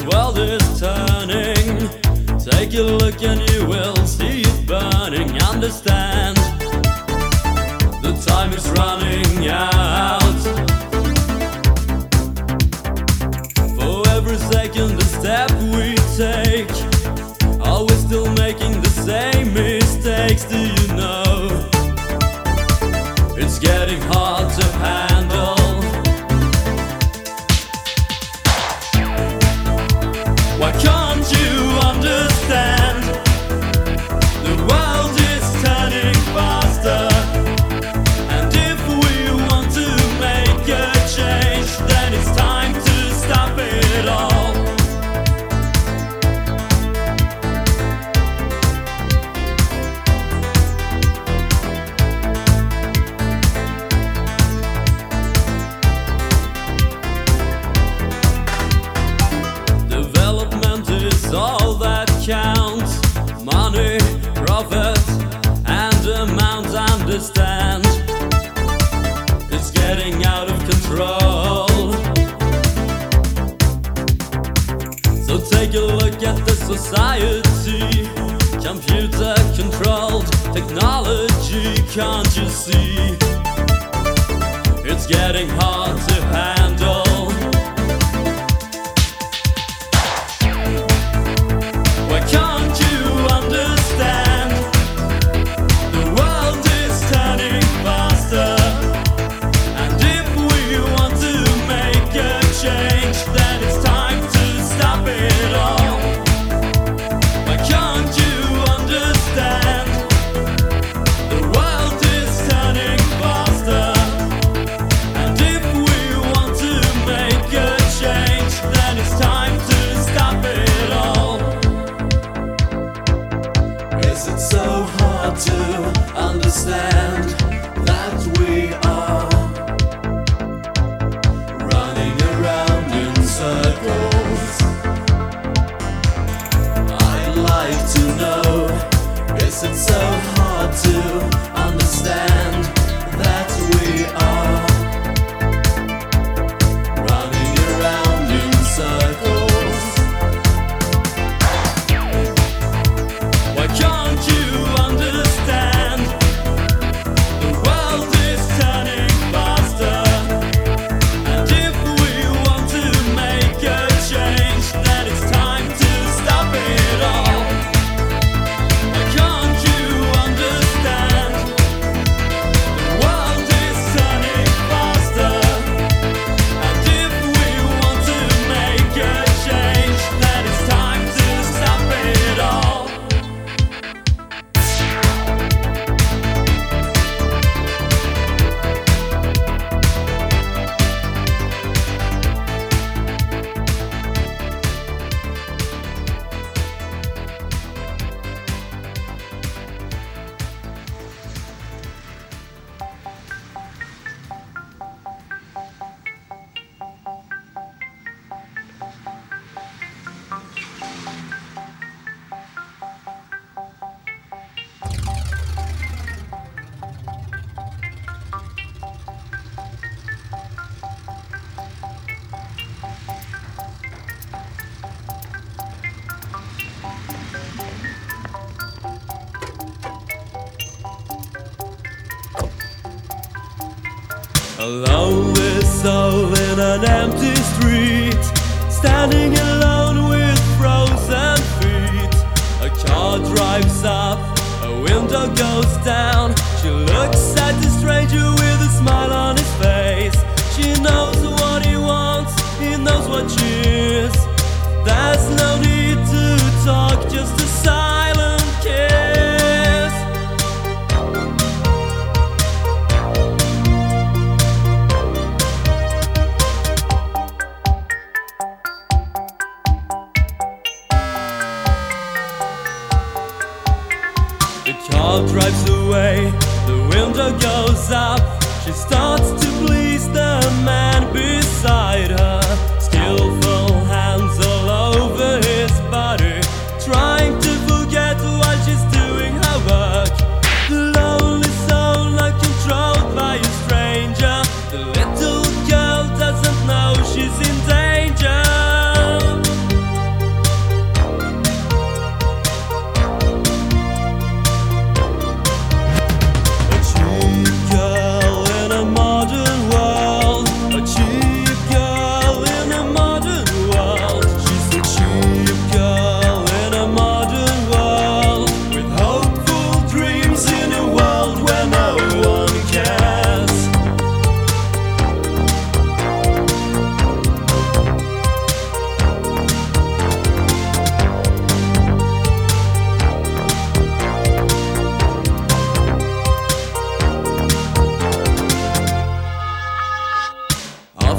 world is turning. Take a look and you will see it burning. Understand, the time is running out. For every second, the step we take, are we still making the same mistakes? Do you know it's getting hard to handle? Why can't you understand? The world is turning faster, and if we want to make a change, then it's time to stop it all. Development is all that counts. Money, profit, and amount. Understand, it's getting out of control. So take a look at the society, computer controlled technology. Can't you see? It's getting hard to handle. Why can't you understand? The world is turning faster, and if we want to make a change, then it's time to stop it all. Why can't you understand? The world is turning faster, and if we want to make a change, then it's time to stop it all. Is it so hard to understand that we are running around in circles? I'd like to know, is it so hard to understand that we are running around in circles? Why can't you understand? The world is turning faster, and if we want to make a change, then it's time to stop it all. Why can't you understand? The world is turning faster, and if we want to make a change, then it's time to stop it all. A lonely soul in an empty street, standing alone with frozen feet. A car drives up, a window goes down. She looks at the stranger with a smile on his face. She knows what he wants, he knows what she is. There's no need to talk, just a silent kiss. The car drives away, the window goes up. She starts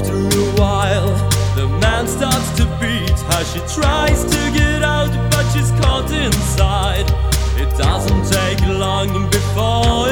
After a while, the man starts to beat her. She tries to get out, but she's caught inside. It doesn't take long before